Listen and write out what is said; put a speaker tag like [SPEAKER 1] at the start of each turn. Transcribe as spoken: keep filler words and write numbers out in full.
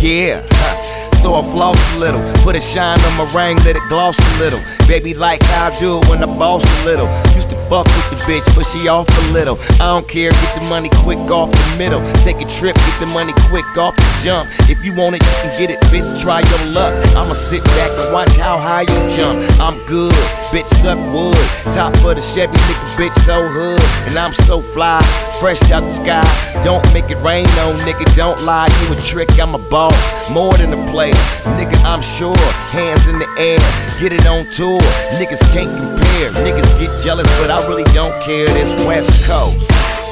[SPEAKER 1] Yeah. So I floss a little, put a shine on my ring, let it gloss a little. Baby like how I do it when I boss a little. Used to fuck with the bitch, but she off a little. I don't care, get the money quick off the middle. Take a trip, get the money quick off the jump. If you want it, you can get it, bitch, try your luck. I'ma sit back and watch how high you jump. I'm good, bitch, suck wood. Top of the Chevy, nigga, bitch, so hood. And I'm so fly, fresh out the sky. Don't make it rain, no nigga, don't lie. You a trick, I'm a boss, more than a player. Nigga, I'm sure, hands in the air, get it on tour. Niggas can't compare, niggas get jealous, but I really don't care. This West Coast.